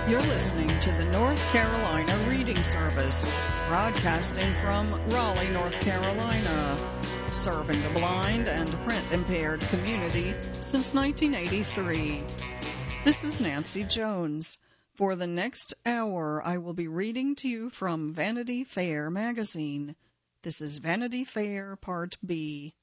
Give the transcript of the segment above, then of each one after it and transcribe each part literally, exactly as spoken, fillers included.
You're listening to the North Carolina Reading Service, broadcasting from Raleigh, North Carolina, serving the blind and print-impaired community since nineteen eighty-three. This is Nancy Jones. For the next hour, I will be reading to you from Vanity Fair magazine. This is Vanity Fair Part B.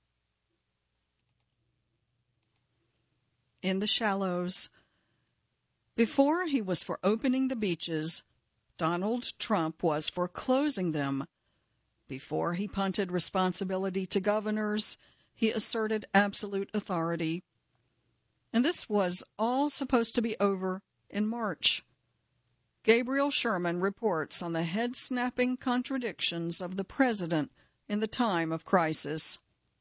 In the Shallows. Before he was for opening the beaches, Donald Trump was for closing them. Before he punted responsibility to governors, he asserted absolute authority. And this was all supposed to be over in March. Gabriel Sherman reports on the head-snapping contradictions of the president in the time of crisis.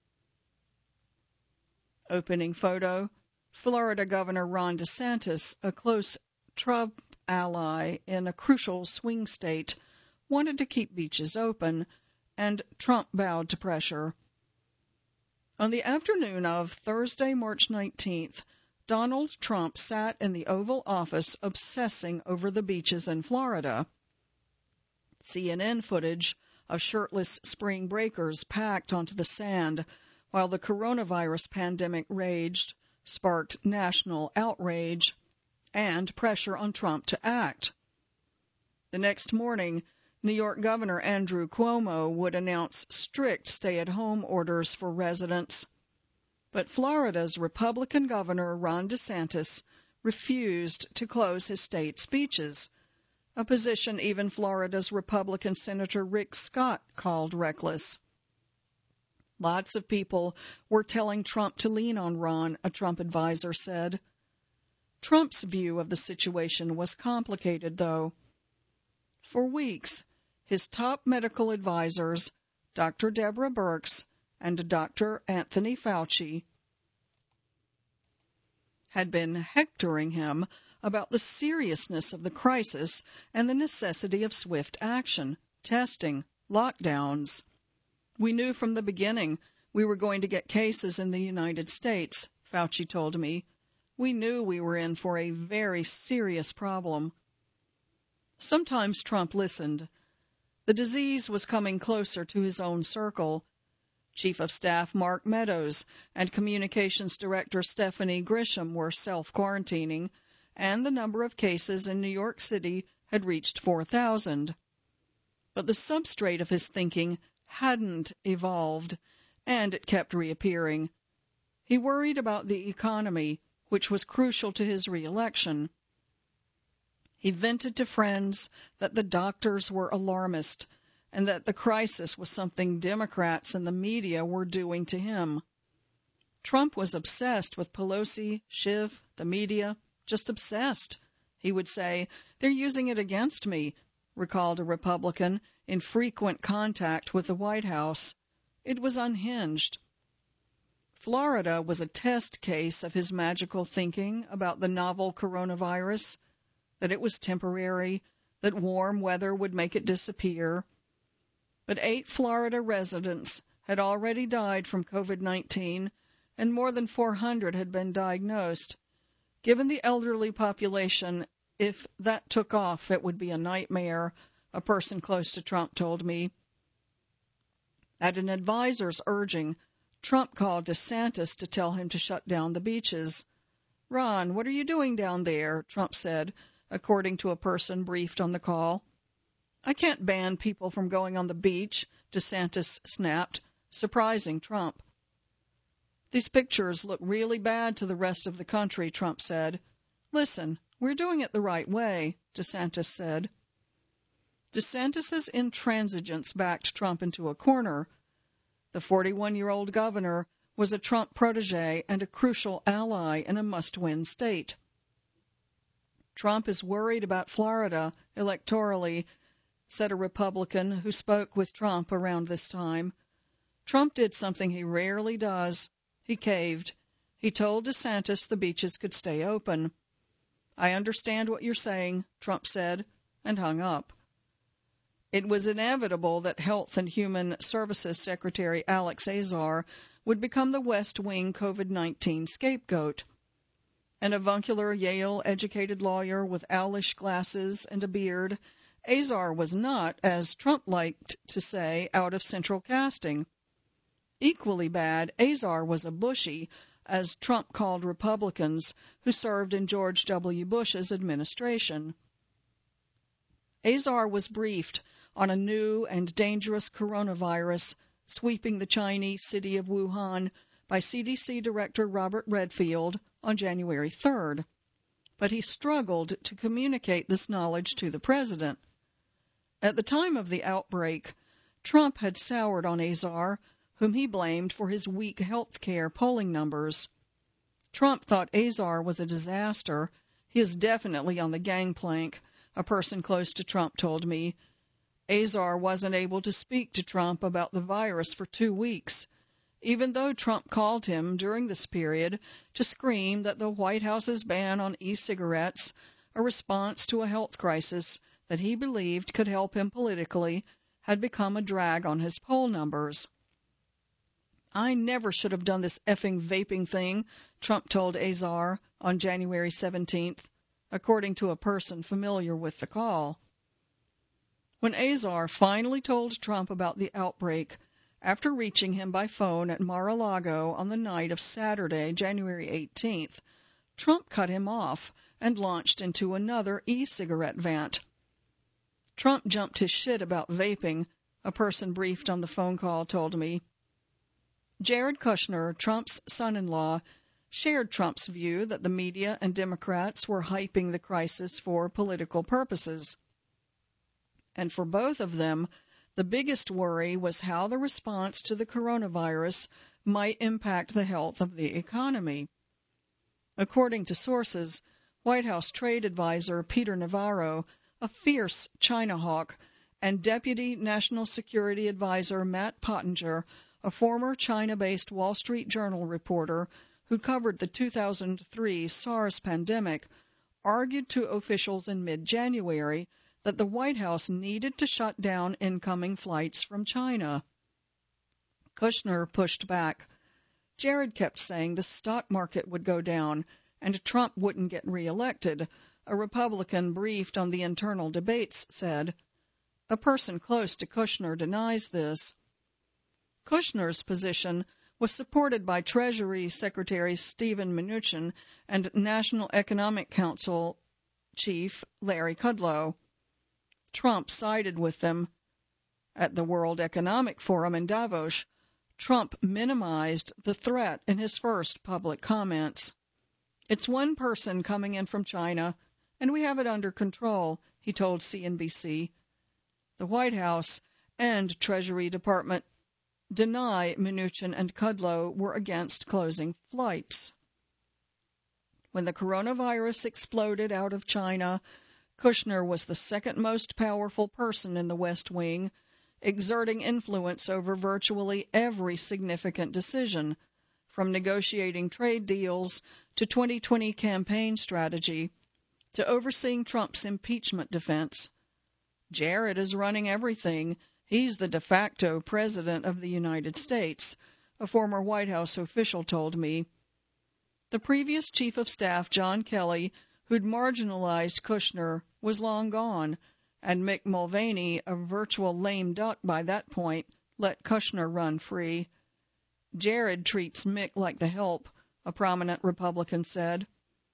Opening photo. Florida Governor Ron DeSantis, a close Trump ally in a crucial swing state, wanted to keep beaches open, and Trump bowed to pressure. On the afternoon of Thursday, March nineteenth, Donald Trump sat in the Oval Office obsessing over the beaches in Florida. C N N footage of shirtless spring breakers packed onto the sand while the coronavirus pandemic raged sparked national outrage and pressure on Trump to act. The next morning, New York Governor Andrew Cuomo would announce strict stay-at-home orders for residents. But Florida's Republican Governor Ron DeSantis refused to close his state's beaches, a position even Florida's Republican Senator Rick Scott called reckless. Lots of people were telling Trump to lean on Ron, a Trump advisor said. Trump's view of the situation was complicated, though. For weeks, his top medical advisors, Doctor Deborah Birx and Doctor Anthony Fauci, had been hectoring him about the seriousness of the crisis and the necessity of swift action, testing, lockdowns. We knew from the beginning we were going to get cases in the United States, Fauci told me. We knew we were in for a very serious problem. Sometimes Trump listened. The disease was coming closer to his own circle. Chief of Staff Mark Meadows and Communications Director Stephanie Grisham were self-quarantining, and the number of cases in New York City had reached four thousand. But the substrate of his thinking hadn't evolved, and it kept reappearing. He worried about the economy, which was crucial to his reelection. He vented to friends that the doctors were alarmist and that the crisis was something Democrats and the media were doing to him. Trump was obsessed with Pelosi, Schiff, the media, just obsessed. He would say, "They're using it against me," recalled a Republican in frequent contact with the White House. It was unhinged. Florida was a test case of his magical thinking about the novel coronavirus, that it was temporary, that warm weather would make it disappear. But eight Florida residents had already died from COVID nineteen, and more than four hundred had been diagnosed. Given the elderly population, if that took off, it would be a nightmare, a person close to Trump told me. At an advisor's urging, Trump called DeSantis to tell him to shut down the beaches. "Ron, what are you doing down there?" Trump said, according to a person briefed on the call. "I can't ban people from going on the beach," DeSantis snapped, surprising Trump. "These pictures look really bad to the rest of the country," Trump said. "Listen, we're doing it the right way," DeSantis said. DeSantis's intransigence backed Trump into a corner. The forty-one-year-old governor was a Trump protege and a crucial ally in a must-win state. Trump is worried about Florida electorally, said a Republican who spoke with Trump around this time. Trump did something he rarely does. He caved. He told DeSantis the beaches could stay open. "I understand what you're saying," Trump said, and hung up. It was inevitable that Health and Human Services Secretary Alex Azar would become the West Wing COVID nineteen scapegoat. An avuncular Yale-educated lawyer with owlish glasses and a beard, Azar was not, as Trump liked to say, out of central casting. Equally bad, Azar was a Bushy, as Trump called Republicans who served in George W. Bush's administration. Azar was briefed on a new and dangerous coronavirus sweeping the Chinese city of Wuhan by C D C Director Robert Redfield on January third, but he struggled to communicate this knowledge to the president. At the time of the outbreak, Trump had soured on Azar, whom he blamed for his weak health care polling numbers. Trump thought Azar was a disaster. He is definitely on the gangplank, a person close to Trump told me. Azar wasn't able to speak to Trump about the virus for two weeks, even though Trump called him during this period to scream that the White House's ban on e-cigarettes, a response to a health crisis that he believed could help him politically, had become a drag on his poll numbers. I never should have done this effing vaping thing, Trump told Azar on January seventeenth, according to a person familiar with the call. When Azar finally told Trump about the outbreak, after reaching him by phone at Mar-a-Lago on the night of Saturday, January eighteenth, Trump cut him off and launched into another e-cigarette vent. Trump jumped his shit about vaping, a person briefed on the phone call told me. Jared Kushner, Trump's son-in-law, shared Trump's view that the media and Democrats were hyping the crisis for political purposes. And for both of them, the biggest worry was how the response to the coronavirus might impact the health of the economy. According to sources, White House trade advisor Peter Navarro, a fierce China hawk, and Deputy National Security Advisor Matt Pottinger, a former China-based Wall Street Journal reporter who covered the two thousand three SARS pandemic, argued to officials in mid-January that the White House needed to shut down incoming flights from China. Kushner pushed back. Jared kept saying the stock market would go down and Trump wouldn't get reelected, a Republican briefed on the internal debates said. A person close to Kushner denies this. Kushner's position was supported by Treasury Secretary Steven Mnuchin and National Economic Council Chief Larry Kudlow. Trump sided with them. At the World Economic Forum in Davos, Trump minimized the threat in his first public comments. It's one person coming in from China, and we have it under control, he told C N B C. The White House and Treasury Department deny Mnuchin and Kudlow were against closing flights. When the coronavirus exploded out of China, Kushner was the second most powerful person in the West Wing, exerting influence over virtually every significant decision, from negotiating trade deals to twenty twenty campaign strategy, to overseeing Trump's impeachment defense. Jared is running everything. He's the de facto president of the United States, a former White House official told me. The previous chief of staff, John Kelly, who'd marginalized Kushner, was long gone, and Mick Mulvaney, a virtual lame duck by that point, let Kushner run free. Jared treats Mick like the help, a prominent Republican said.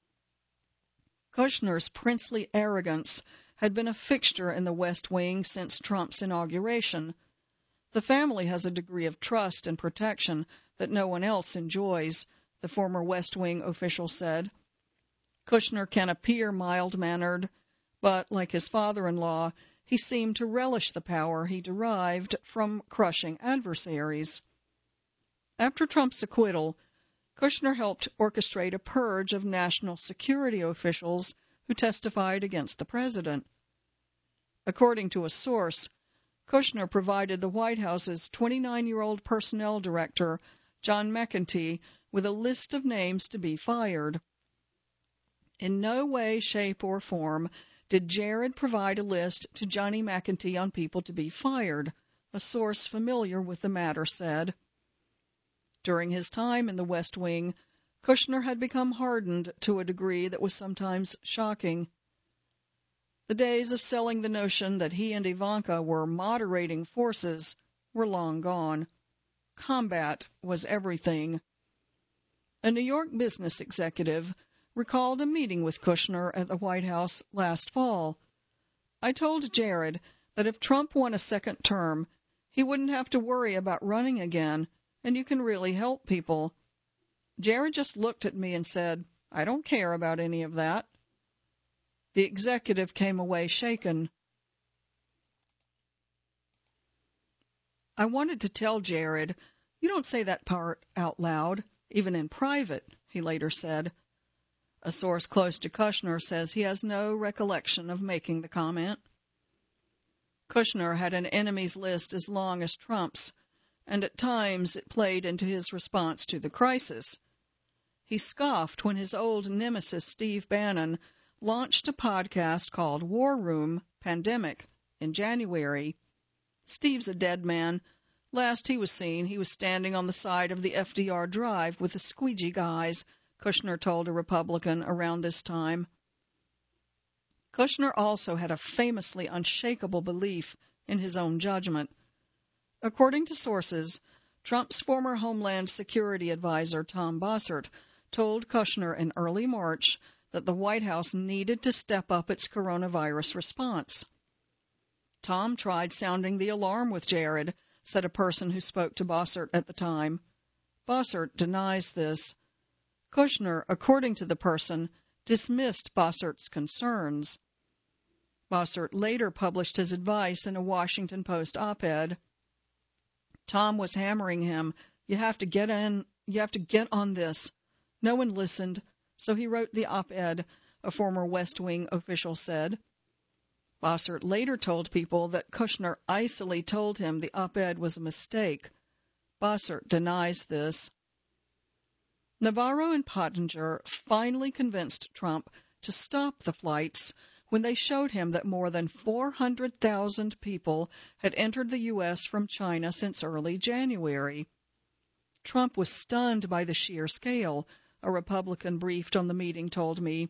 Kushner's princely arrogance had been a fixture in the West Wing since Trump's inauguration. The family has a degree of trust and protection that no one else enjoys, the former West Wing official said. Kushner can appear mild-mannered, but, like his father-in-law, he seemed to relish the power he derived from crushing adversaries. After Trump's acquittal, Kushner helped orchestrate a purge of national security officials who testified against the president. According to a source, Kushner provided the White House's twenty-nine-year-old personnel director, John McEntee, with a list of names to be fired. In no way, shape, or form did Jared provide a list to Johnny McEntee on people to be fired, a source familiar with the matter said. During his time in the West Wing, Kushner had become hardened to a degree that was sometimes shocking. The days of selling the notion that he and Ivanka were moderating forces were long gone. Combat was everything. A New York business executive recalled a meeting with Kushner at the White House last fall. I told Jared that if Trump won a second term, he wouldn't have to worry about running again, and you can really help people. Jared just looked at me and said, "I don't care about any of that." The executive came away shaken. I wanted to tell Jared, "You don't say that part out loud, even in private," he later said. A source close to Kushner says he has no recollection of making the comment. Kushner had an enemies list as long as Trump's, and at times it played into his response to the crisis. He scoffed when his old nemesis Steve Bannon launched a podcast called War Room Pandemic in January. Steve's a dead man. Last he was seen, he was standing on the side of the F D R Drive with the squeegee guys, Kushner told a Republican around this time. Kushner also had a famously unshakable belief in his own judgment. According to sources, Trump's former Homeland Security advisor Tom Bossert told Kushner in early March that the White House needed to step up its coronavirus response. Tom tried sounding the alarm with Jared, said a person who spoke to Bossert at the time. Bossert denies this. Kushner, according to the person, dismissed Bossert's concerns. Bossert later published his advice in a Washington Post op-ed. Tom was hammering him, "You have to get in, you have to get on this." No one listened, so he wrote the op-ed, a former West Wing official said. Bossert later told people that Kushner icily told him the op-ed was a mistake. Bossert denies this. Navarro and Pottinger finally convinced Trump to stop the flights when they showed him that more than four hundred thousand people had entered the U S from China since early January. Trump was stunned by the sheer scale, a Republican briefed on the meeting told me.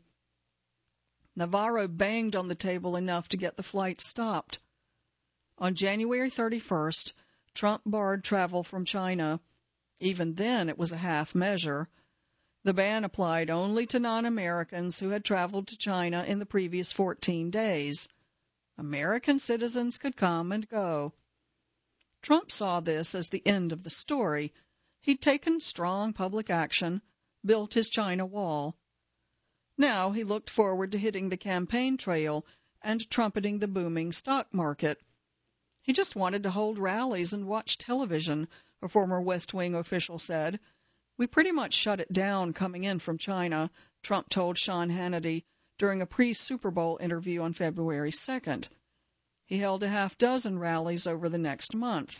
Navarro banged on the table enough to get the flight stopped. On January thirty-first, Trump barred travel from China. Even then, it was a half measure. The ban applied only to non-Americans who had traveled to China in the previous fourteen days. American citizens could come and go. Trump saw this as the end of the story. He'd taken strong public action, built his China wall. Now he looked forward to hitting the campaign trail and trumpeting the booming stock market. He just wanted to hold rallies and watch television, a former West Wing official said. "We pretty much shut it down coming in from China," Trump told Sean Hannity during a pre-Super Bowl interview on February second. He held a half dozen rallies over the next month.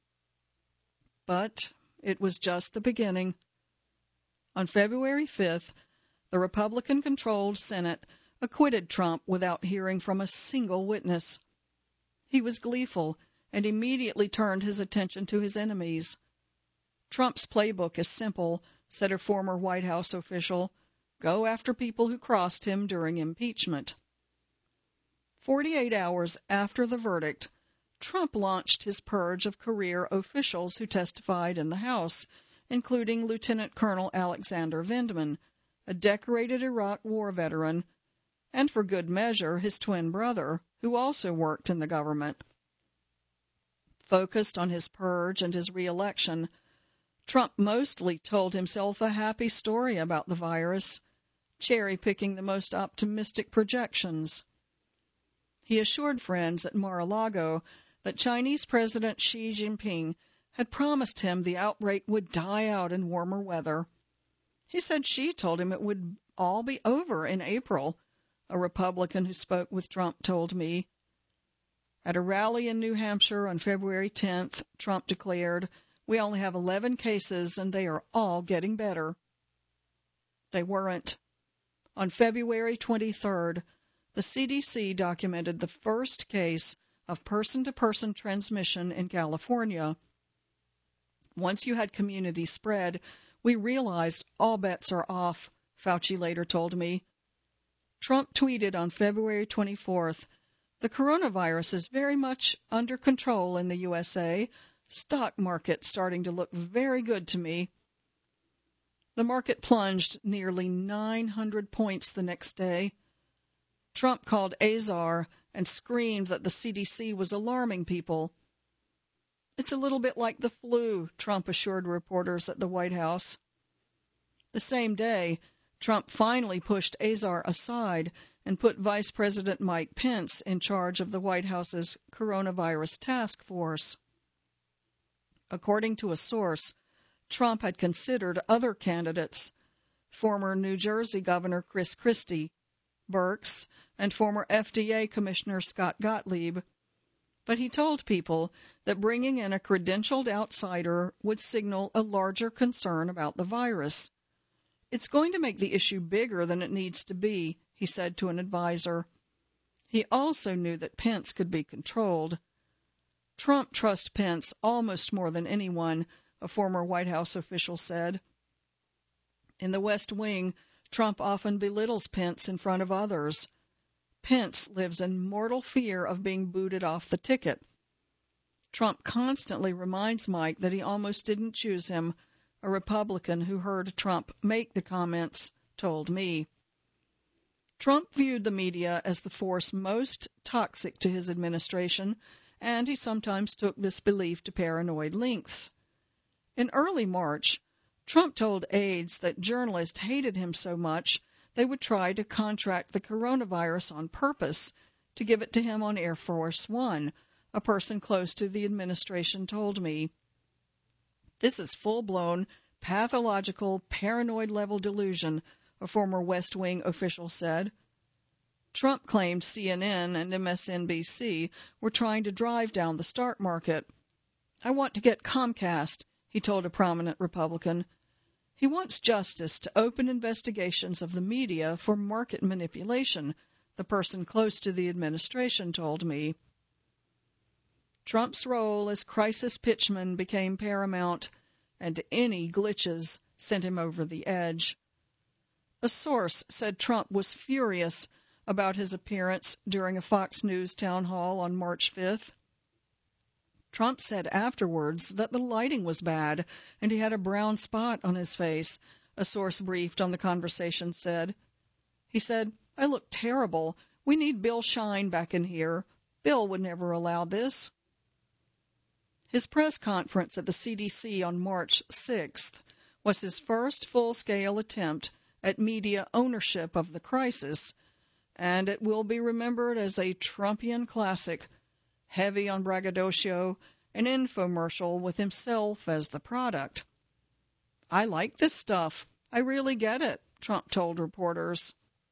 But it was just the beginning. On February fifth, the Republican-controlled Senate acquitted Trump without hearing from a single witness. He was gleeful and immediately turned his attention to his enemies. Trump's playbook is simple, said a former White House official. Go after people who crossed him during impeachment. Forty-eight hours after the verdict, Trump launched his purge of career officials who testified in the House, including Lieutenant Colonel Alexander Vindman, a decorated Iraq War veteran, and for good measure his twin brother, who also worked in the government. Focused on his purge and his re-election, Trump mostly told himself a happy story about the virus, cherry-picking the most optimistic projections. He assured friends at Mar-a-Lago that Chinese President Xi Jinping had promised him the outbreak would die out in warmer weather. He said Xi told him it would all be over in April, a Republican who spoke with Trump told me. At a rally in New Hampshire on February tenth, Trump declared, "We only have eleven cases, and they are all getting better." They weren't. On February twenty-third, the C D C documented the first case of person-to-person transmission in California. Once you had community spread, We realized all bets are off, Fauci later told me. Trump tweeted on February twenty-fourth, "The coronavirus is very much under control in the U S A. Stock market starting to look very good to me." The market plunged nearly nine hundred points the next day. Trump called Azar and screamed that the C D C was alarming people. "It's a little bit like the flu," Trump assured reporters at the White House. The same day, Trump finally pushed Azar aside and put Vice President Mike Pence in charge of the White House's coronavirus task force. According to a source, Trump had considered other candidates, former New Jersey Governor Chris Christie, Birx, and former F D A Commissioner Scott Gottlieb, but he told people that bringing in a credentialed outsider would signal a larger concern about the virus. "It's going to make the issue bigger than it needs to be," he said to an advisor. He also knew that Pence could be controlled. Trump trusts Pence almost more than anyone, a former White House official said. In the West Wing, Trump often belittles Pence in front of others. Pence lives in mortal fear of being booted off the ticket. Trump constantly reminds Mike that he almost didn't choose him, a Republican who heard Trump make the comments told me. Trump viewed the media as the force most toxic to his administration, and he sometimes took this belief to paranoid lengths. In early March, Trump told aides that journalists hated him so much they would try to contract the coronavirus on purpose to give it to him on Air Force One, a person close to the administration told me. "This is full-blown, pathological, paranoid-level delusion," a former West Wing official said. Trump claimed C N N and M S N B C were trying to drive down the stock market. "I want to get Comcast," he told a prominent Republican. He wants justice to open investigations of the media for market manipulation, the person close to the administration told me. Trump's role as crisis pitchman became paramount, and any glitches sent him over the edge. A source said Trump was furious about his appearance during a Fox News town hall on March fifth. Trump said afterwards that the lighting was bad and he had a brown spot on his face, a source briefed on the conversation said. He said, "I look terrible. We need Bill Shine back in here. Bill would never allow this." His press conference at the C D C on March sixth was his first full-scale attempt at media ownership of the crisis, and it will be remembered as a Trumpian classic, heavy on braggadocio, an infomercial with himself as the product. "I like this stuff. I really get it," Trump told reporters.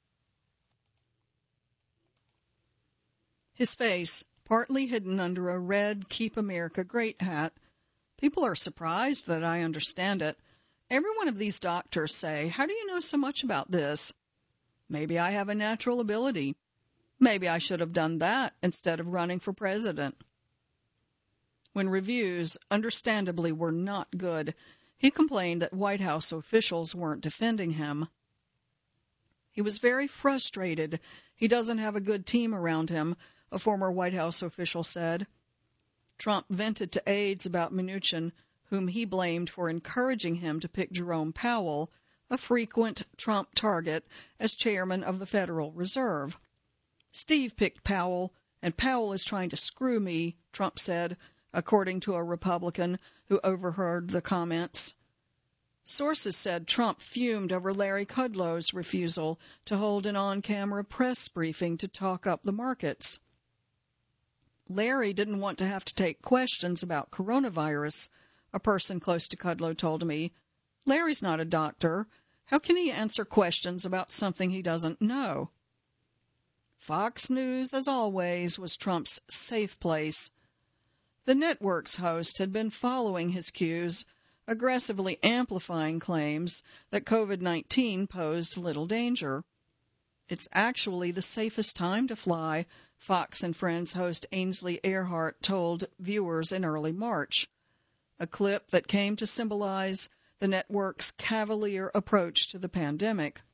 His face, partly hidden under a red Keep America Great hat. "People are surprised that I understand it. Every one of these doctors say, 'How do you know so much about this?' Maybe I have a natural ability. Maybe I should have done that instead of running for president." When reviews, understandably, were not good, he complained that White House officials weren't defending him. He was very frustrated. He doesn't have a good team around him, a former White House official said. Trump vented to aides about Mnuchin, whom he blamed for encouraging him to pick Jerome Powell, a frequent Trump target, as chairman of the Federal Reserve. "Steve picked Powell, and Powell is trying to screw me," Trump said, according to a Republican who overheard the comments. Sources said Trump fumed over Larry Kudlow's refusal to hold an on-camera press briefing to talk up the markets. Larry didn't want to have to take questions about coronavirus, a person close to Kudlow told me. "Larry's not a doctor. How can he answer questions about something he doesn't know?" Fox News, as always, was Trump's safe place. The network's host had been following his cues, aggressively amplifying claims that COVID nineteen posed little danger. "It's actually the safest time to fly," Fox and Friends host Ainsley Earhardt told viewers in early March, a clip that came to symbolize the network's cavalier approach to the pandemic.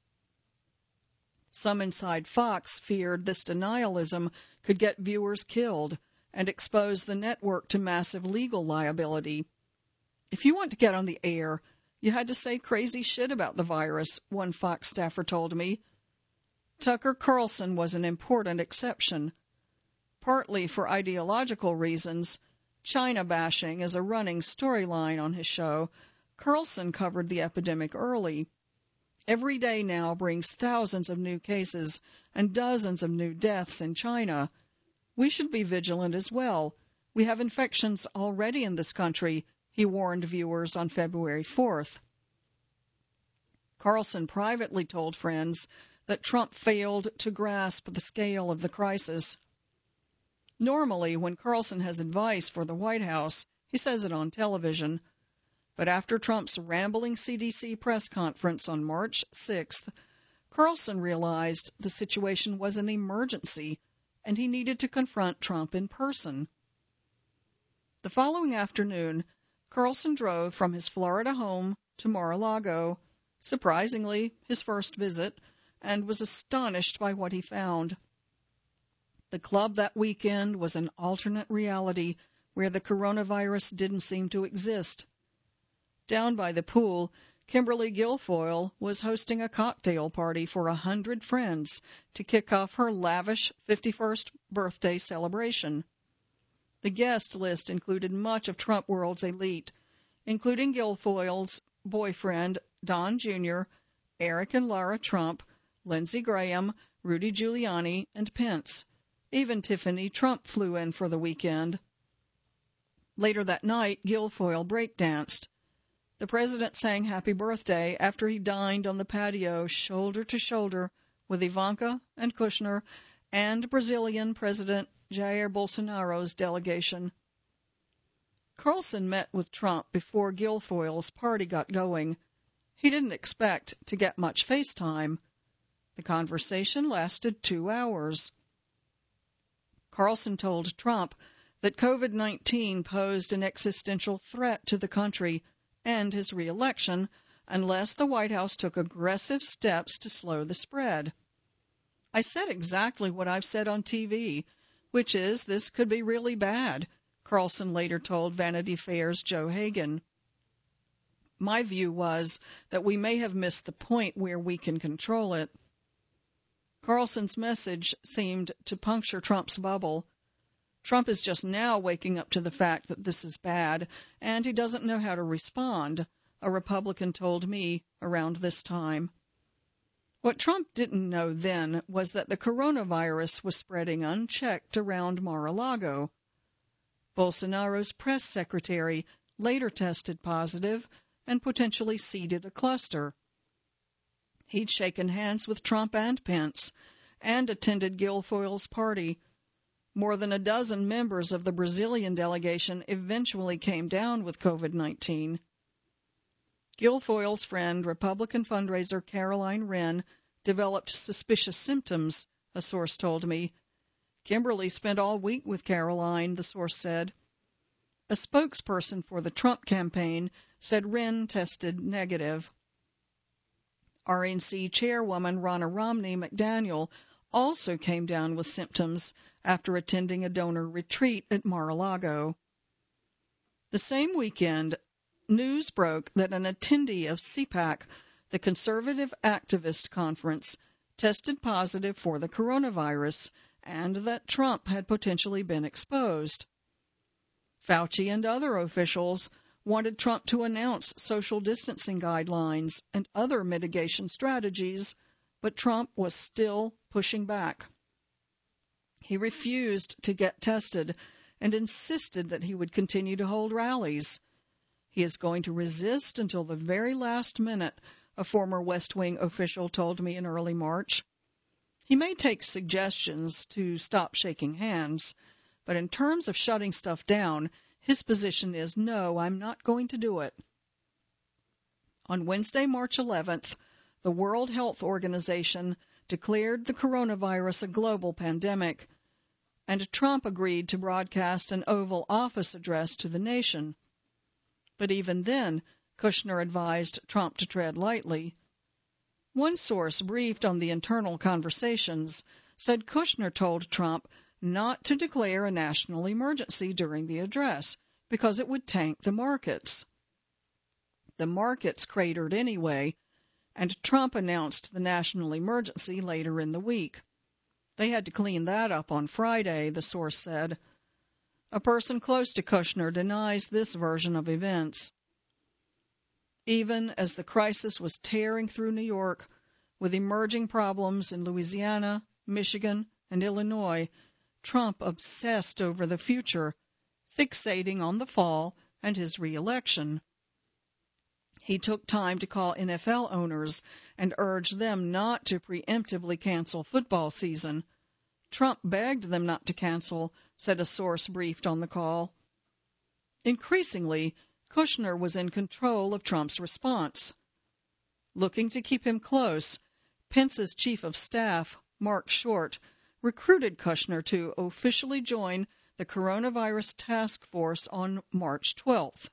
Some inside Fox feared this denialism could get viewers killed and expose the network to massive legal liability. If you want to get on the air, you had to say crazy shit about the virus, one Fox staffer told me. Tucker Carlson was an important exception. Partly for ideological reasons, China bashing is a running storyline on his show. Carlson covered the epidemic early. Every day now brings thousands of new cases and dozens of new deaths in China. We should be vigilant as well. We have infections already in this country, he warned viewers on February fourth. Carlson privately told friends that Trump failed to grasp the scale of the crisis. Normally, when Carlson has advice for the White House, he says it on television. But after Trump's rambling C D C press conference on March sixth, Carlson realized the situation was an emergency and he needed to confront Trump in person. The following afternoon, Carlson drove from his Florida home to Mar-a-Lago, surprisingly his first visit, and was astonished by what he found. The club that weekend was an alternate reality where the coronavirus didn't seem to exist. Down by the pool, Kimberly Guilfoyle was hosting a cocktail party for a hundred friends to kick off her lavish fifty-first birthday celebration. The guest list included much of Trump world's elite, including Guilfoyle's boyfriend, Don Junior, Eric and Lara Trump, Lindsey Graham, Rudy Giuliani, and Pence. Even Tiffany Trump flew in for the weekend. Later that night, Guilfoyle breakdanced. The president sang happy birthday after he dined on the patio shoulder to shoulder with Ivanka and Kushner and Brazilian President Jair Bolsonaro's delegation. Carlson met with Trump before Guilfoyle's party got going. He didn't expect to get much face time. The conversation lasted two hours. Carlson told Trump that COVID nineteen posed an existential threat to the country and his re-election unless the White House took aggressive steps to slow the spread. I said exactly what I've said on T V, which is this could be really bad, Carlson later told Vanity Fair's Joe Hagan. My view was that we may have missed the point where we can control it. Carlson's message seemed to puncture Trump's bubble. Trump is just now waking up to the fact that this is bad, and he doesn't know how to respond, a Republican told me around this time. What Trump didn't know then was that the coronavirus was spreading unchecked around Mar-a-Lago. Bolsonaro's press secretary later tested positive and potentially seeded a cluster. He'd shaken hands with Trump and Pence and attended Guilfoyle's party. More than a dozen members of the Brazilian delegation eventually came down with COVID nineteen. Guilfoyle's friend, Republican fundraiser Caroline Wren, developed suspicious symptoms, a source told me. Kimberly spent all week with Caroline, the source said. A spokesperson for the Trump campaign said Wren tested negative. R N C chairwoman Ronna Romney McDaniel also came down with symptoms after attending a donor retreat at Mar-a-Lago. The same weekend, news broke that an attendee of CPAC, the Conservative Activist Conference, tested positive for the coronavirus and that Trump had potentially been exposed. Fauci and other officials wanted Trump to announce social distancing guidelines and other mitigation strategies, but Trump was still pushing back. He refused to get tested and insisted that he would continue to hold rallies. He is going to resist until the very last minute, a former West Wing official told me in early March. He may take suggestions to stop shaking hands, but in terms of shutting stuff down, his position is, no, I'm not going to do it. On Wednesday, March eleventh, the World Health Organization declared the coronavirus a global pandemic, and Trump agreed to broadcast an Oval Office address to the nation. But even then, Kushner advised Trump to tread lightly. One source briefed on the internal conversations said Kushner told Trump not to declare a national emergency during the address because it would tank the markets. The markets cratered anyway, and Trump announced the national emergency later in the week. They had to clean that up on Friday, the source said. A person close to Kushner denies this version of events. Even as the crisis was tearing through New York, with emerging problems in Louisiana, Michigan, and Illinois, Trump obsessed over the future, fixating on the fall and his re-election. He took time to call N F L owners and urged them not to preemptively cancel football season. Trump begged them not to cancel, said a source briefed on the call. Increasingly, Kushner was in control of Trump's response. Looking to keep him close, Pence's chief of staff, Mark Short, recruited Kushner to officially join the coronavirus task force on March twelfth.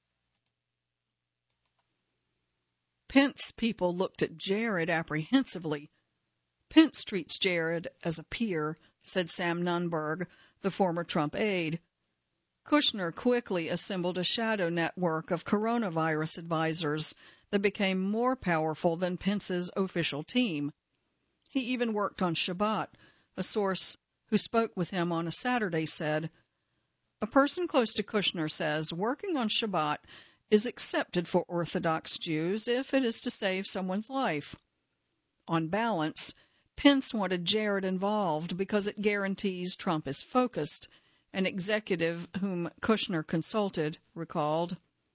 Pence people looked at Jared apprehensively. Pence treats Jared as a peer, said Sam Nunberg, the former Trump aide. Kushner quickly assembled a shadow network of coronavirus advisors that became more powerful than Pence's official team. He even worked on Shabbat. A source who spoke with him on a Saturday said, "A person close to Kushner says working on Shabbat is accepted for Orthodox Jews if it is to save someone's life." On balance, Pence wanted Jared involved because it guarantees Trump is focused, an executive whom Kushner consulted recalled.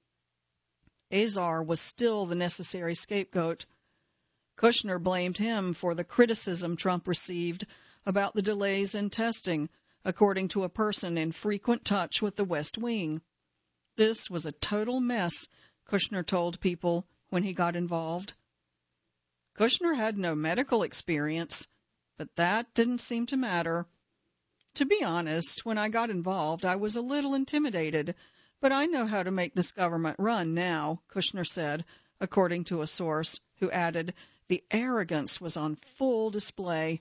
Azar was still the necessary scapegoat. Kushner blamed him for the criticism Trump received about the delays in testing, according to a person in frequent touch with the West Wing. This was a total mess, Kushner told people when he got involved. Kushner had no medical experience, but that didn't seem to matter. To be honest, when I got involved, I was a little intimidated, but I know how to make this government run now, Kushner said, according to a source who added the arrogance was on full display.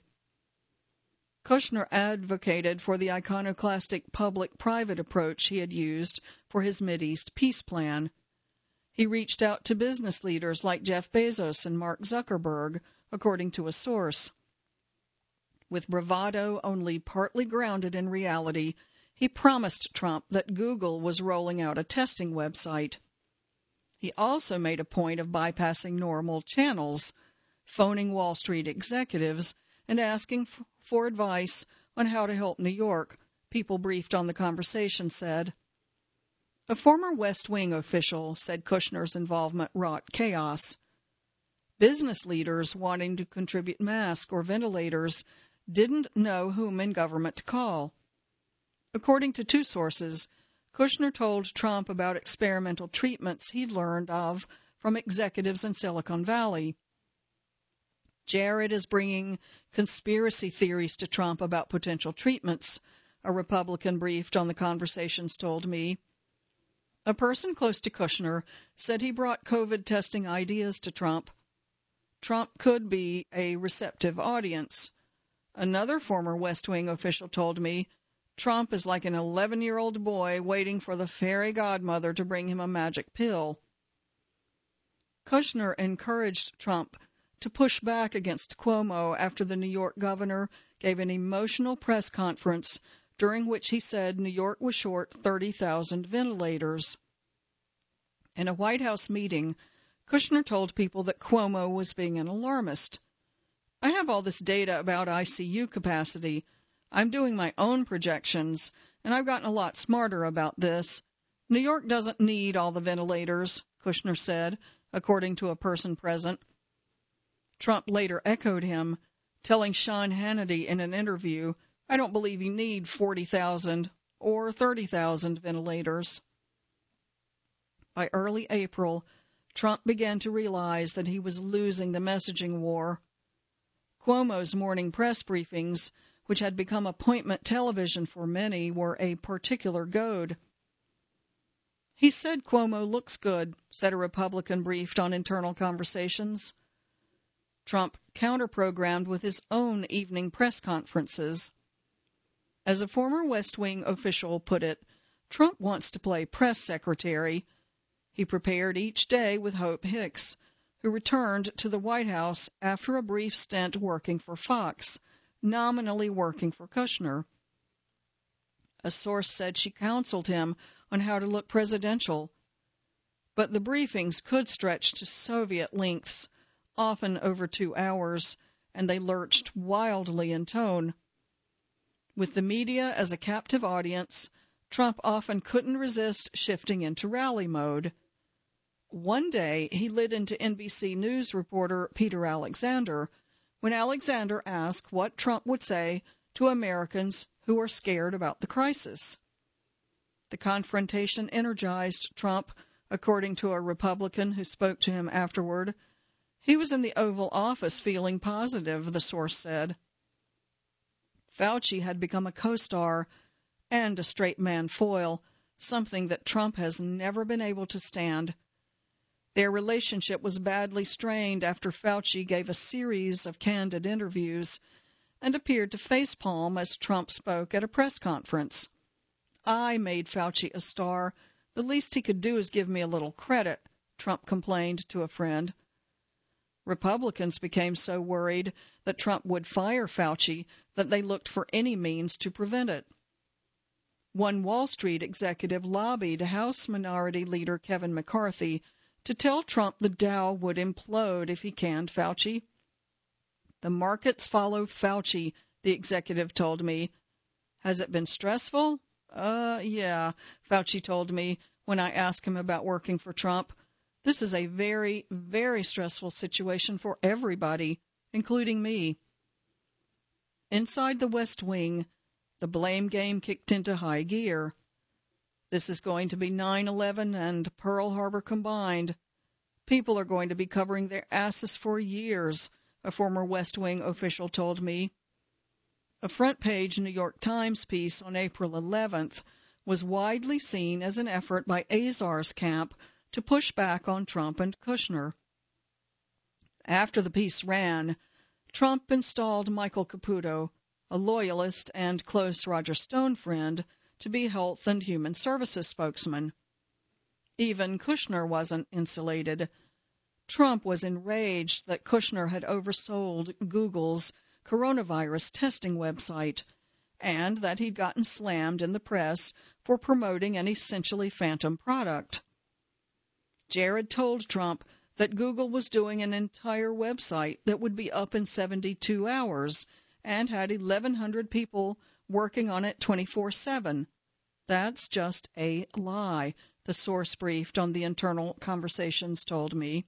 Kushner advocated for the iconoclastic public-private approach he had used for his Mideast peace plan. He reached out to business leaders like Jeff Bezos and Mark Zuckerberg, according to a source. With bravado only partly grounded in reality, he promised Trump that Google was rolling out a testing website. He also made a point of bypassing normal channels, phoning Wall Street executives, and asking f- for advice on how to help New York, people briefed on the conversation said. A former West Wing official said Kushner's involvement wrought chaos. Business leaders wanting to contribute masks or ventilators didn't know whom in government to call. According to two sources, Kushner told Trump about experimental treatments he'd learned of from executives in Silicon Valley. Jared is bringing conspiracy theories to Trump about potential treatments, a Republican briefed on the conversations told me. A person close to Kushner said he brought COVID testing ideas to Trump. Trump could be a receptive audience. Another former West Wing official told me Trump is like an eleven-year-old boy waiting for the fairy godmother to bring him a magic pill. Kushner encouraged Trump to push back against Cuomo after the New York governor gave an emotional press conference during which he said New York was short thirty thousand ventilators. In a White House meeting, Kushner told people that Cuomo was being an alarmist. I have all this data about I C U capacity. I'm doing my own projections, and I've gotten a lot smarter about this. New York doesn't need all the ventilators, Kushner said, according to a person present. Trump later echoed him, telling Sean Hannity in an interview, I don't believe you need forty thousand or thirty thousand ventilators. By early April, Trump began to realize that he was losing the messaging war. Cuomo's morning press briefings, which had become appointment television for many, were a particular goad. He said Cuomo looks good, said a Republican briefed on internal conversations. Trump counter-programmed with his own evening press conferences. As a former West Wing official put it, Trump wants to play press secretary. He prepared each day with Hope Hicks, who returned to the White House after a brief stint working for Fox, nominally working for Kushner. A source said she counseled him on how to look presidential. But the briefings could stretch to Soviet lengths, often over two hours, and they lurched wildly in tone. With the media as a captive audience, Trump often couldn't resist shifting into rally mode. One day, he lit into N B C News reporter Peter Alexander when Alexander asked what Trump would say to Americans who are scared about the crisis. The confrontation energized Trump, according to a Republican who spoke to him afterward. He was in the Oval Office feeling positive, the source said. Fauci had become a co-star and a straight man foil, something that Trump has never been able to stand. Their relationship was badly strained after Fauci gave a series of candid interviews and appeared to facepalm as Trump spoke at a press conference. I made Fauci a star. The least he could do is give me a little credit, Trump complained to a friend. Republicans became so worried that Trump would fire Fauci that they looked for any means to prevent it. One Wall Street executive lobbied House Minority Leader Kevin McCarthy to tell Trump the Dow would implode if he canned Fauci. The markets follow Fauci, the executive told me. Has it been stressful? Uh, yeah, Fauci told me when I asked him about working for Trump. This is a very, very stressful situation for everybody, including me. Inside the West Wing, the blame game kicked into high gear. This is going to be nine eleven and Pearl Harbor combined. People are going to be covering their asses for years, a former West Wing official told me. A front-page New York Times piece on April eleventh was widely seen as an effort by Azar's camp to push back on Trump and Kushner. After the piece ran, Trump installed Michael Caputo, a loyalist and close Roger Stone friend, to be Health and Human Services spokesman. Even Kushner wasn't insulated. Trump was enraged that Kushner had oversold Google's coronavirus testing website and that he'd gotten slammed in the press for promoting an essentially phantom product. Jared told Trump that Google was doing an entire website that would be up in seventy-two hours and had eleven hundred people working on it twenty-four seven. That's just a lie, the source briefed on the internal conversations told me.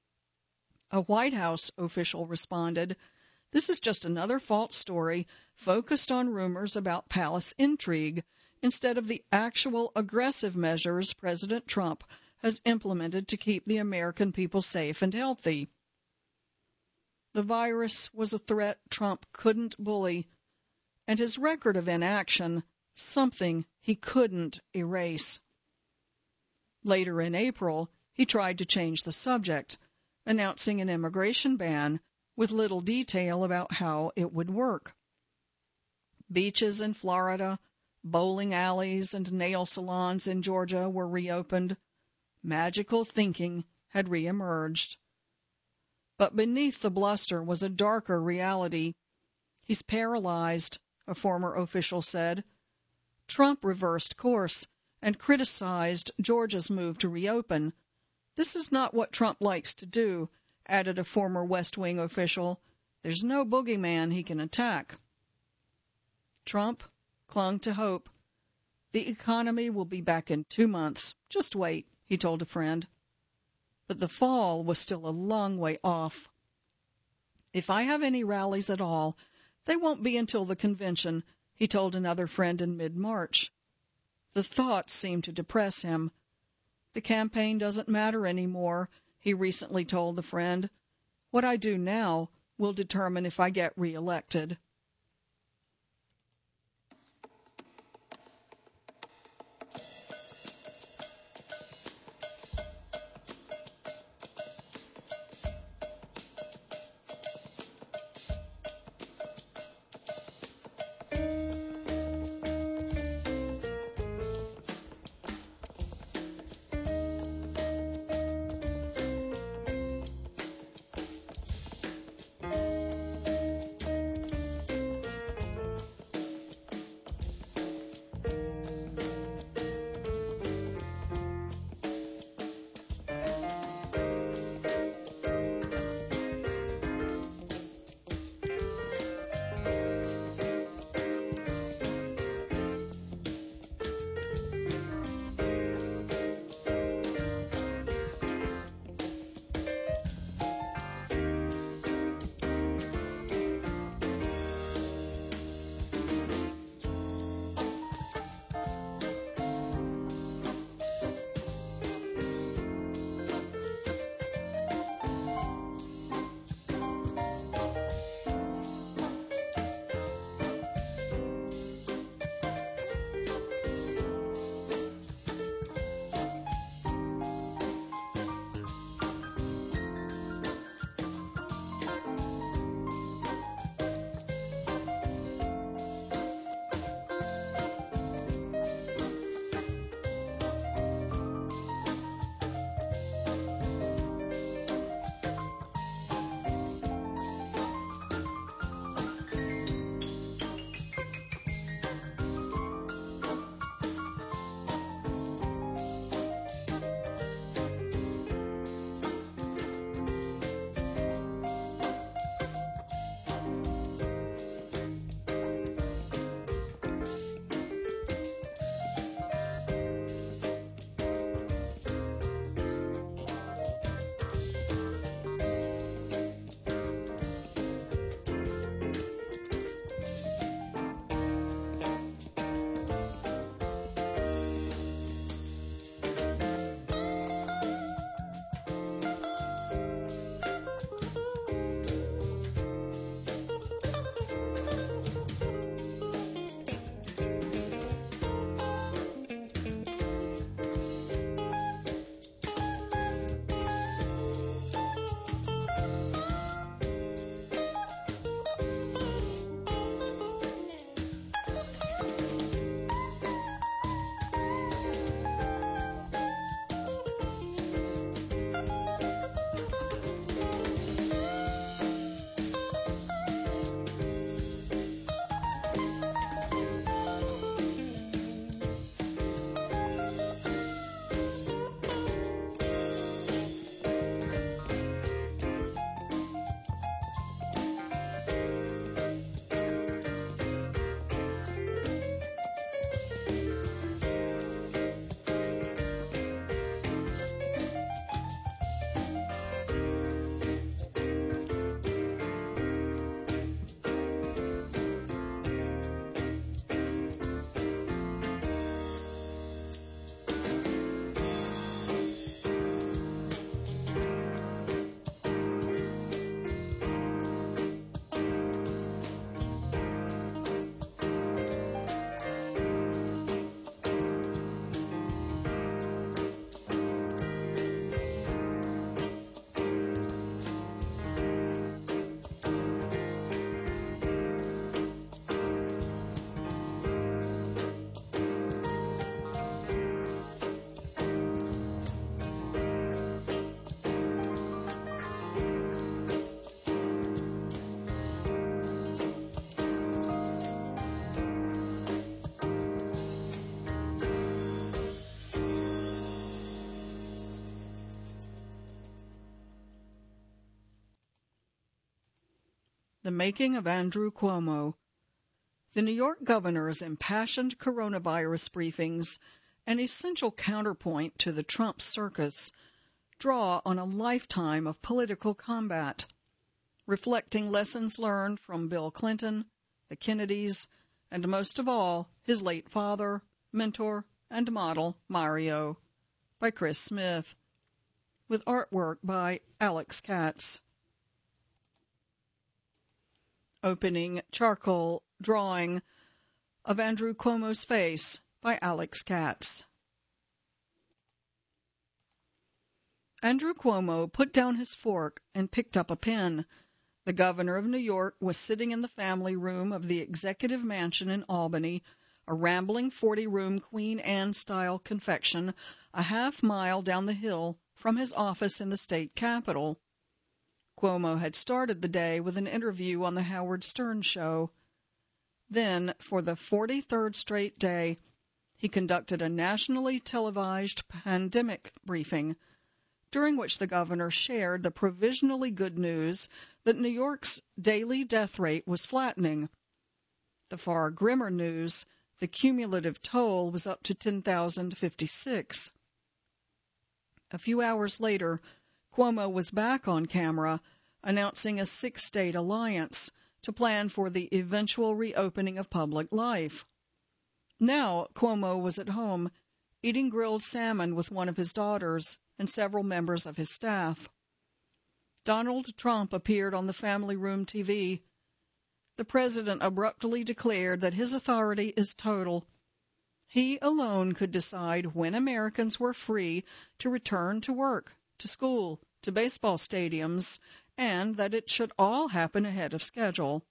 A White House official responded, "This is just another false story focused on rumors about palace intrigue instead of the actual aggressive measures President Trump has implemented to keep the American people safe and healthy." The virus was a threat Trump couldn't bully, and his record of inaction, something he couldn't erase. Later in April, he tried to change the subject, announcing an immigration ban with little detail about how it would work. Beaches in Florida, bowling alleys, and nail salons in Georgia were reopened. Magical thinking had reemerged. But beneath the bluster was a darker reality. He's paralyzed, a former official said. Trump reversed course and criticized Georgia's move to reopen. This is not what Trump likes to do, added a former West Wing official. There's no boogeyman he can attack. Trump clung to hope. The economy will be back in two months. Just wait, he told a friend. But the fall was still a long way off. If I have any rallies at all, they won't be until the convention, he told another friend in mid-March. The thought seemed to depress him. The campaign doesn't matter anymore, he recently told the friend. What I do now will determine if I get reelected. The Making of Andrew Cuomo. The New York governor's impassioned coronavirus briefings, an essential counterpoint to the Trump circus, draw on a lifetime of political combat, reflecting lessons learned from Bill Clinton, the Kennedys, and most of all, his late father, mentor, and model, Mario, by Chris Smith, with artwork by Alex Katz. Opening charcoal drawing of Andrew Cuomo's face by Alex Katz. Andrew Cuomo put down his fork and picked up a pen. The governor of New York was sitting in the family room of the executive mansion in Albany, a rambling forty-room Queen Anne-style confection a half mile down the hill from his office in the state capitol. Cuomo had started the day with an interview on the Howard Stern show. Then, for the forty-third straight day, he conducted a nationally televised pandemic briefing, during which the governor shared the provisionally good news that New York's daily death rate was flattening. The far grimmer news, the cumulative toll was up to ten thousand fifty-six. A few hours later, Cuomo was back on camera, announcing a six-state alliance to plan for the eventual reopening of public life. Now Cuomo was at home, eating grilled salmon with one of his daughters and several members of his staff. Donald Trump appeared on the family room T V. The president abruptly declared that his authority is total. He alone could decide when Americans were free to return to work, to school, to baseball stadiums, and that it should all happen ahead of schedule.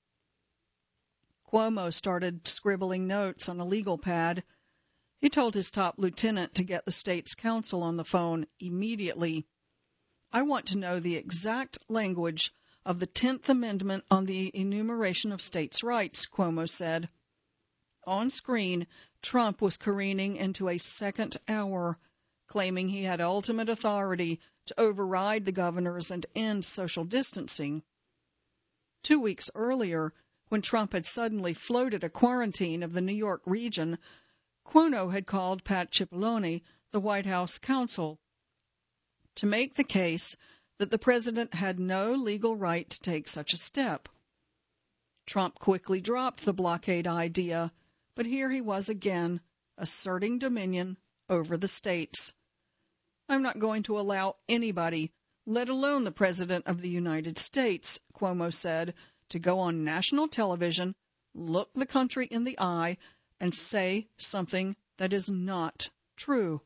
Cuomo started scribbling notes on a legal pad. He told his top lieutenant to get the state's counsel on the phone immediately. "I want to know the exact language of the tenth Amendment on the enumeration of states' rights," Cuomo said. On screen, Trump was careening into a second hour, claiming he had ultimate authority to override the governors and end social distancing. Two weeks earlier, when Trump had suddenly floated a quarantine of the New York region, Cuomo had called Pat Cipollone, the White House counsel, to make the case that the president had no legal right to take such a step. Trump quickly dropped the blockade idea, but here he was again, asserting dominion over the states. "I'm not going to allow anybody, let alone the President of the United States," Cuomo said, "to go on national television, look the country in the eye, and say something that is not true."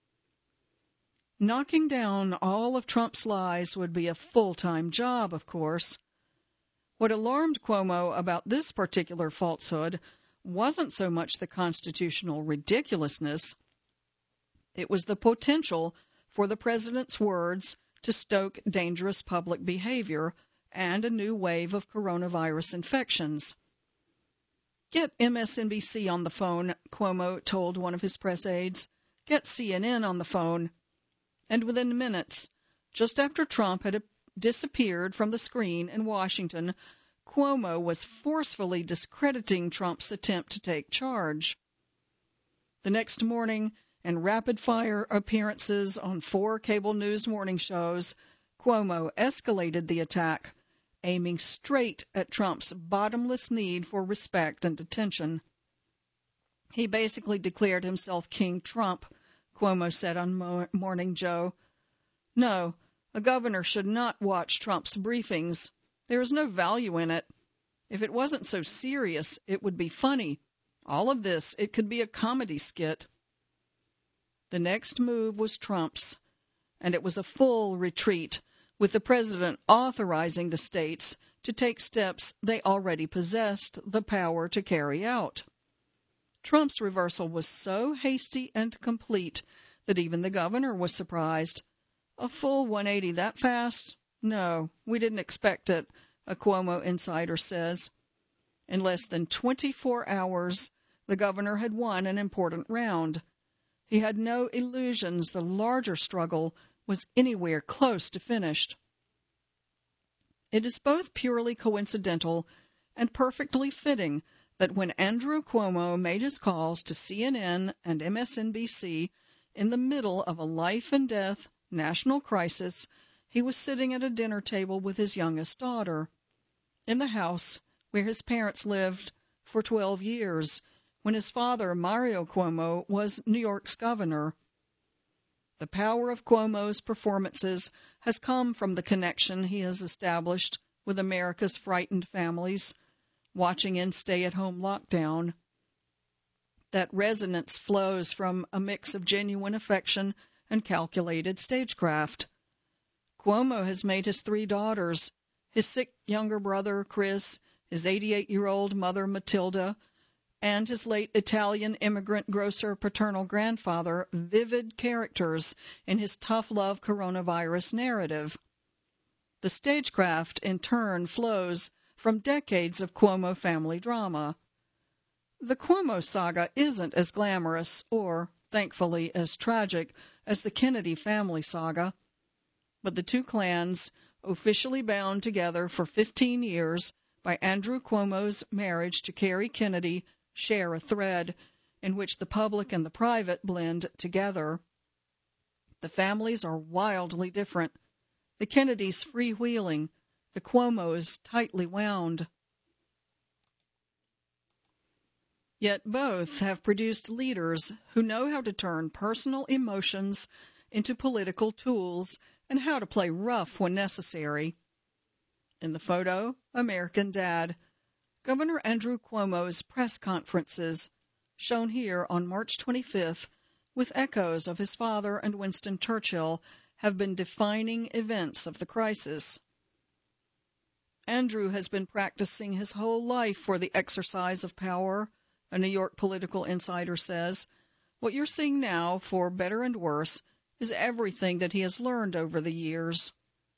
Knocking down all of Trump's lies would be a full-time job, of course. What alarmed Cuomo about this particular falsehood wasn't so much the constitutional ridiculousness. It was the potential for the president's words to stoke dangerous public behavior and a new wave of coronavirus infections. "Get M S N B C on the phone," Cuomo told one of his press aides. "Get C N N on the phone." And within minutes, just after Trump had disappeared from the screen in Washington, Cuomo was forcefully discrediting Trump's attempt to take charge. The next morning, in rapid-fire appearances on four cable news morning shows, Cuomo escalated the attack, aiming straight at Trump's bottomless need for respect and attention. "He basically declared himself King Trump," Cuomo said on Mo- Morning Joe. "No, a governor should not watch Trump's briefings. There is no value in it. If it wasn't so serious, it would be funny. All of this, it could be a comedy skit." The next move was Trump's, and it was a full retreat, with the president authorizing the states to take steps they already possessed the power to carry out. Trump's reversal was so hasty and complete that even the governor was surprised. "A full one eighty that fast? No, we didn't expect it," a Cuomo insider says. In less than twenty-four hours, the governor had won an important round. He had no illusions the larger struggle was anywhere close to finished. It is both purely coincidental and perfectly fitting that when Andrew Cuomo made his calls to C N N and M S N B C in the middle of a life-and-death national crisis, he was sitting at a dinner table with his youngest daughter, in the house where his parents lived for twelve years, when his father, Mario Cuomo, was New York's governor. The power of Cuomo's performances has come from the connection he has established with America's frightened families, watching in stay-at-home lockdown. That resonance flows from a mix of genuine affection and calculated stagecraft. Cuomo has made his three daughters, his sick younger brother, Chris, his eighty-eight-year-old mother, Matilda, and his late Italian immigrant grocer paternal grandfather, vivid characters in his tough-love coronavirus narrative. The stagecraft, in turn, flows from decades of Cuomo family drama. The Cuomo saga isn't as glamorous or, thankfully, as tragic as the Kennedy family saga, but the two clans, officially bound together for fifteen years by Andrew Cuomo's marriage to Carrie Kennedy, share a thread in which the public and the private blend together. The families are wildly different. The Kennedys freewheeling, the Cuomos tightly wound. Yet both have produced leaders who know how to turn personal emotions into political tools and how to play rough when necessary. In the photo, American Dad, Governor Andrew Cuomo's press conferences, shown here on March twenty-fifth, with echoes of his father and Winston Churchill, have been defining events of the crisis. Andrew has been practicing his whole life for the exercise of power, a New York political insider says. What you're seeing now, for better and worse, is everything that he has learned over the years.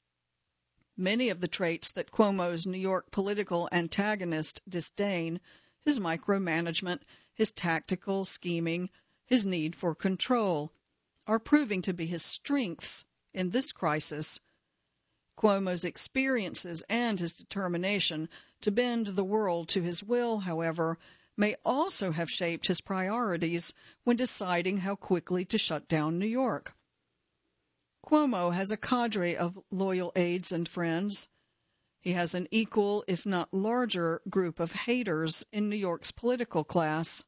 Many of the traits that Cuomo's New York political antagonist disdain, his micromanagement, his tactical scheming, his need for control, are proving to be his strengths in this crisis. Cuomo's experiences and his determination to bend the world to his will, however, may also have shaped his priorities when deciding how quickly to shut down New York. Cuomo has a cadre of loyal aides and friends. He has an equal, if not larger, group of haters in New York's political class.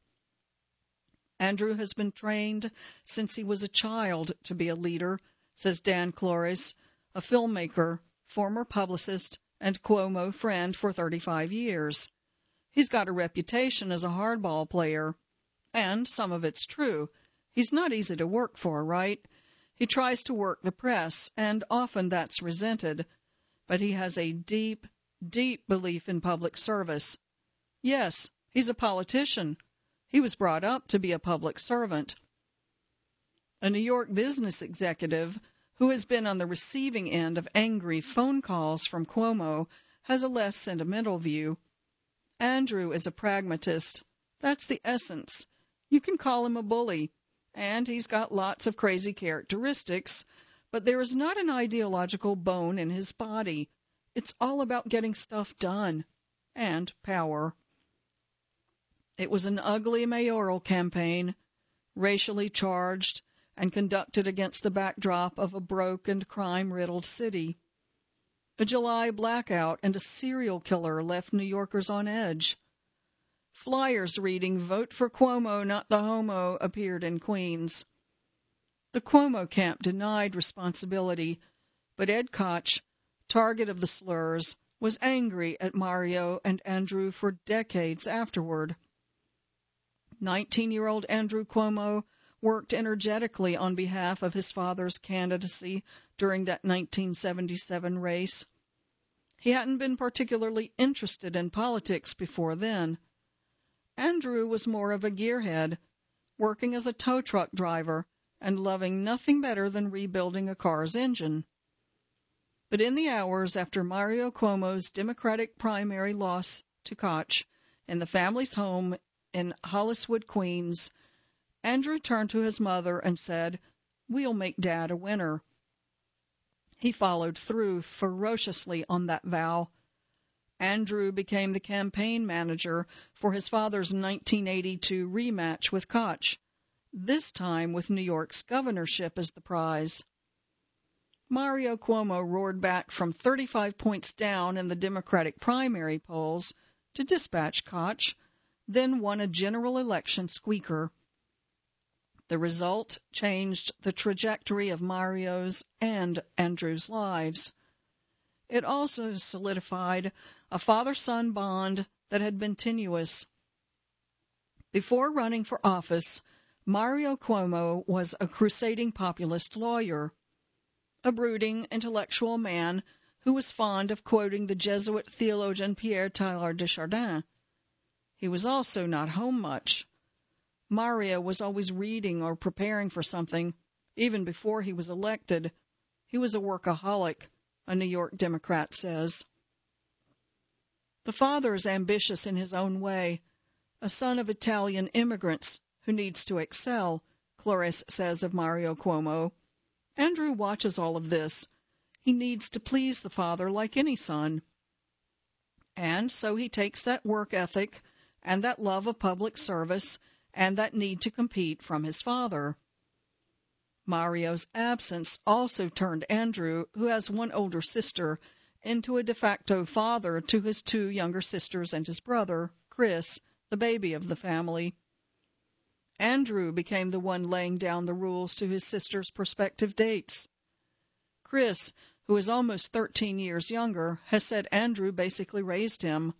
Andrew has been trained since he was a child to be a leader, says Dan Klores, a filmmaker, former publicist, and Cuomo friend for thirty-five years. He's got a reputation as a hardball player, and some of it's true. He's not easy to work for, right? He tries to work the press, and often that's resented, but he has a deep, deep belief in public service. Yes, he's a politician. He was brought up to be a public servant. A New York business executive who has been on the receiving end of angry phone calls from Cuomo has a less sentimental view. Andrew is a pragmatist. That's the essence. You can call him a bully, and he's got lots of crazy characteristics, but there is not an ideological bone in his body. It's all about getting stuff done, and power. It was an ugly mayoral campaign, racially charged, and conducted against the backdrop of a broke and crime-riddled city. A July blackout and a serial killer left New Yorkers on edge. Flyers reading, "Vote for Cuomo, not the homo," appeared in Queens. The Cuomo camp denied responsibility, but Ed Koch, target of the slurs, was angry at Mario and Andrew for decades afterward. Nineteen-year-old Andrew Cuomo worked energetically on behalf of his father's candidacy during that nineteen seventy-seven race. He hadn't been particularly interested in politics before then. Andrew was more of a gearhead, working as a tow truck driver and loving nothing better than rebuilding a car's engine. But in the hours after Mario Cuomo's Democratic primary loss to Koch in the family's home in Holliswood, Queens, Andrew turned to his mother and said, "We'll make Dad a winner." He followed through ferociously on that vow. Andrew became the campaign manager for his father's nineteen eighty-two rematch with Koch, this time with New York's governorship as the prize. Mario Cuomo roared back from thirty-five points down in the Democratic primary polls to dispatch Koch, then won a general election squeaker. The result changed the trajectory of Mario's and Andrew's lives. It also solidified a father-son bond that had been tenuous. Before running for office, Mario Cuomo was a crusading populist lawyer, a brooding, intellectual man who was fond of quoting the Jesuit theologian Pierre Teilhard de Chardin. He was also not home much. Mario was always reading or preparing for something, even before he was elected. He was a workaholic, a New York Democrat says. The father is ambitious in his own way, a son of Italian immigrants who needs to excel, Clarice says of Mario Cuomo. Andrew watches all of this. He needs to please the father like any son. And so he takes that work ethic and that love of public service and that need to compete from his father. Mario's absence also turned Andrew, who has one older sister, into a de facto father to his two younger sisters and his brother, Chris, the baby of the family. Andrew became the one laying down the rules to his sister's prospective dates. Chris, who is almost thirteen years younger, has said Andrew basically raised him.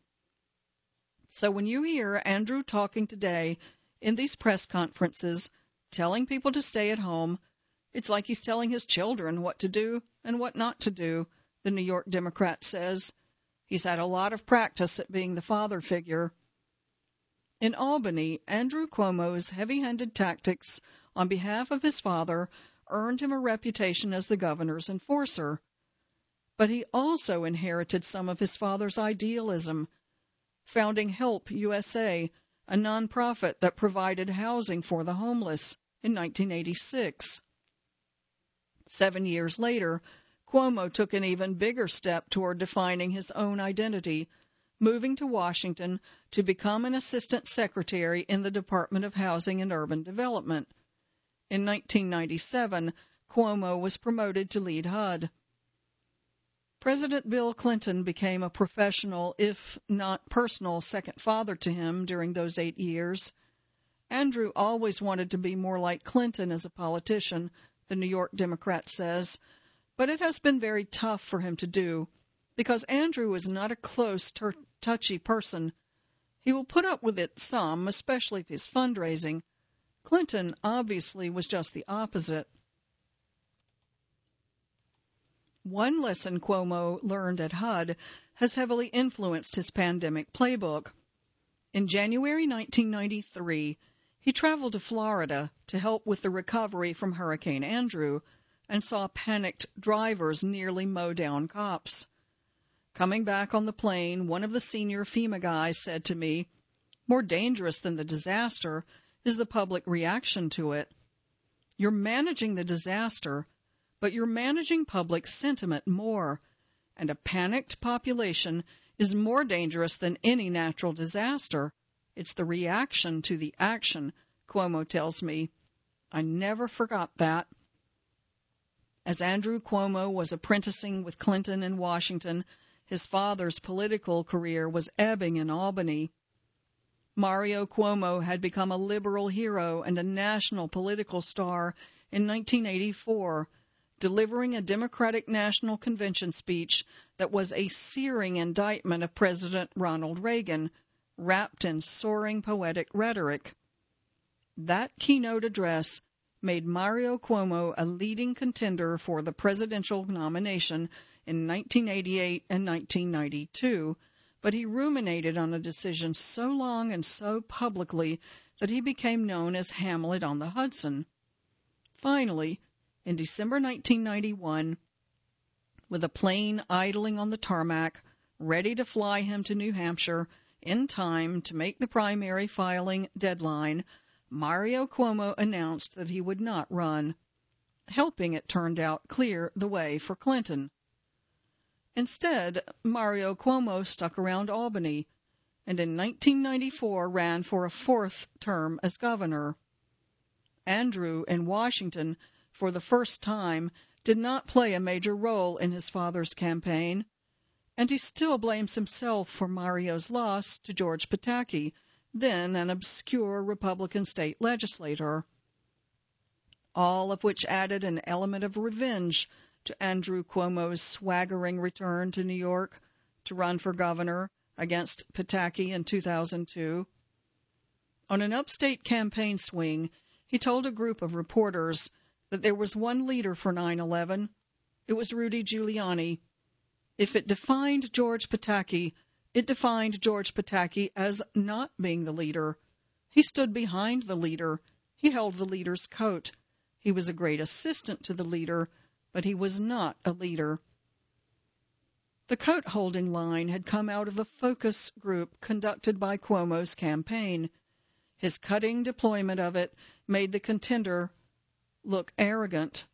So when you hear Andrew talking today in these press conferences, telling people to stay at home, it's like he's telling his children what to do and what not to do, the New York Democrat says. He's had a lot of practice at being the father figure. In Albany, Andrew Cuomo's heavy-handed tactics on behalf of his father earned him a reputation as the governor's enforcer. But he also inherited some of his father's idealism, founding Help U S A, a nonprofit that provided housing for the homeless, in nineteen eighty-six. Seven years later, Cuomo took an even bigger step toward defining his own identity, moving to Washington to become an assistant secretary in the Department of Housing and Urban Development. In nineteen ninety-seven, Cuomo was promoted to lead H U D. President Bill Clinton became a professional, if not personal, second father to him during those eight years. Andrew always wanted to be more like Clinton as a politician, the New York Democrat says, but it has been very tough for him to do, because Andrew is not a close, ter- touchy person. He will put up with it some, especially if he's fundraising. Clinton obviously was just the opposite. One lesson Cuomo learned at H U D has heavily influenced his pandemic playbook. In January nineteen ninety-three, he traveled to Florida to help with the recovery from Hurricane Andrew and saw panicked drivers nearly mow down cops. Coming back on the plane, one of the senior FEMA guys said to me, "More dangerous than the disaster is the public reaction to it. You're managing the disaster, but you're managing public sentiment more, and a panicked population is more dangerous than any natural disaster. It's the reaction to the action," Cuomo tells me. I never forgot that. As Andrew Cuomo was apprenticing with Clinton in Washington, his father's political career was ebbing in Albany. Mario Cuomo had become a liberal hero and a national political star in nineteen eighty-four, delivering a Democratic National Convention speech that was a searing indictment of President Ronald Reagan, wrapped in soaring poetic rhetoric. That keynote address made Mario Cuomo a leading contender for the presidential nomination in nineteen eighty-eight and nineteen ninety-two, but he ruminated on a decision so long and so publicly that he became known as Hamlet on the Hudson. Finally, in December nineteen ninety-one, with a plane idling on the tarmac, ready to fly him to New Hampshire in time to make the primary filing deadline, Mario Cuomo announced that he would not run. helping, it turned out, clear the way for Clinton. Instead, Mario Cuomo stuck around Albany, and in nineteen ninety-four ran for a fourth term as governor. Andrew, in Washington, for the first time, did not play a major role in his father's campaign, and he still blames himself for Mario's loss to George Pataki, then an obscure Republican state legislator. All of which added an element of revenge to Andrew Cuomo's swaggering return to New York to run for governor against Pataki in two thousand two. On an upstate campaign swing, he told a group of reporters that there was one leader for nine eleven. It was Rudy Giuliani. If it defined George Pataki, it defined George Pataki as not being the leader. He stood behind the leader. He held the leader's coat. He was a great assistant to the leader, but he was not a leader. The coat-holding line had come out of a focus group conducted by Cuomo's campaign. His cutting deployment of it made the contender look arrogant.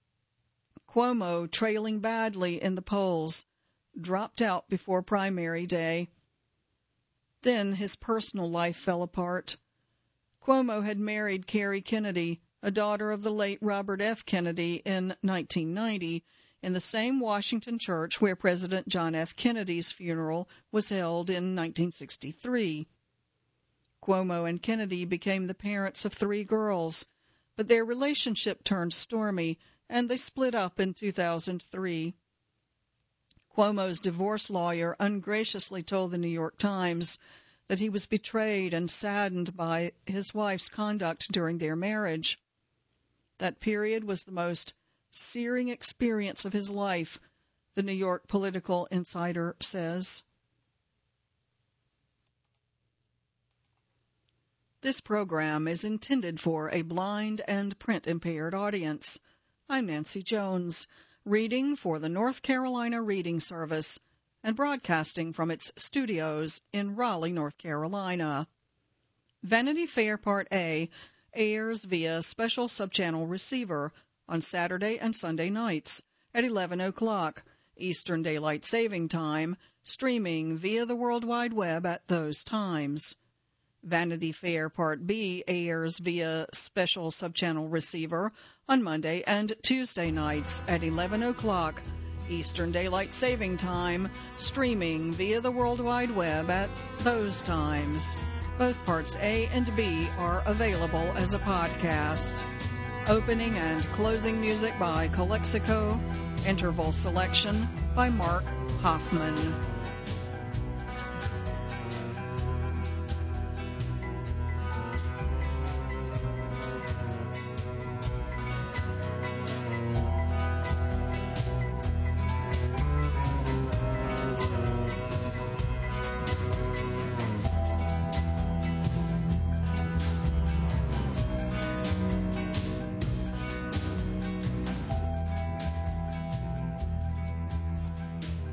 Cuomo, trailing badly in the polls, dropped out before primary day. Then his personal life fell apart. Cuomo had married Carrie Kennedy, a daughter of the late Robert F. Kennedy, in nineteen ninety, in the same Washington church where President John F. Kennedy's funeral was held in nineteen sixty-three. Cuomo and Kennedy became the parents of three girls, but their relationship turned stormy, and they split up in two thousand three. Cuomo's divorce lawyer ungraciously told the New York Times that he was betrayed and saddened by his wife's conduct during their marriage. That period was the most searing experience of his life, the New York Political Insider says. This program is intended for a blind and print-impaired audience. I'm Nancy Jones, reading for the North Carolina Reading Service and broadcasting from its studios in Raleigh, North Carolina. Vanity Fair Part A airs via special subchannel receiver on Saturday and Sunday nights at eleven o'clock Eastern Daylight Saving Time, streaming via the World Wide Web at those times. Vanity Fair Part B airs via special subchannel receiver on Monday and Tuesday nights at eleven o'clock Eastern Daylight Saving Time, streaming via the World Wide Web at those times. Both Parts A and B are available as a podcast. Opening and closing music by Calexico. Interval selection by Mark Hoffman.